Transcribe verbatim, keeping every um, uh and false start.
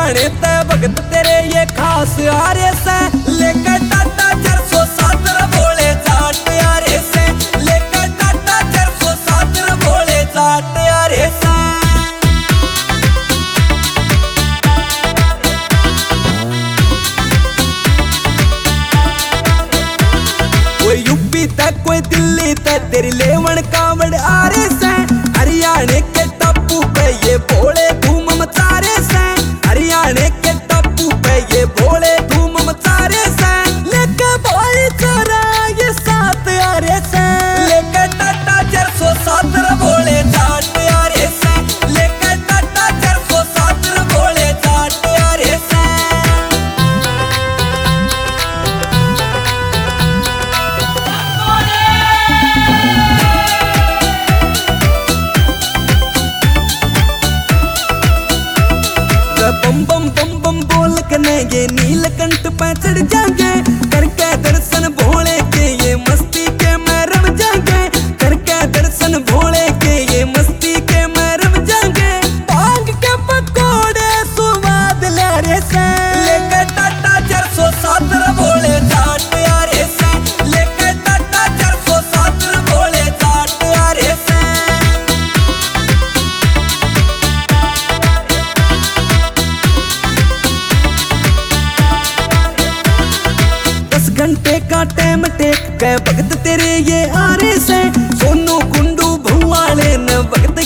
हरियाणे ते भगत तेरे ये खास आरे से लेकर टाटा चार सौ सात भोले जाट आरे से लेकर टाटा चार सौ सात भोले जाट आरे से। कोई यूपी तक कोई दिल्ली तक तेरी लेवन कावड़ आरे से हरियाणे के टप्पू पे ये भोले धूम मचारे से हरियाणे के टप्पू पे ये भोले धूम मचारे से लेके भाई चरा ये सात आरे से लेके टाटा चार सौ सात भोले जाट आरे से लेके टाटा चार सौ सात भोले जाट आरे से। बम बम बम बम बोल कने ये नीलकंठ पे चढ़ जाएंगे करके दर्शन भोले के ये मस्ती के मैं रम जाएंगे करके दर्शन भोले के ये मस्ती के मैं रम जाएंगे भांग के पकौड़े स्वाद ले रे से लेकर टाटा चार सौ सात भोले जाट आरे से लेकर टाटा चार सौ सात भोले जाट आरे से। घंटे का टाइम टेक के भगत तेरे ये आरे से सोनू कुंडू भुआले न भगत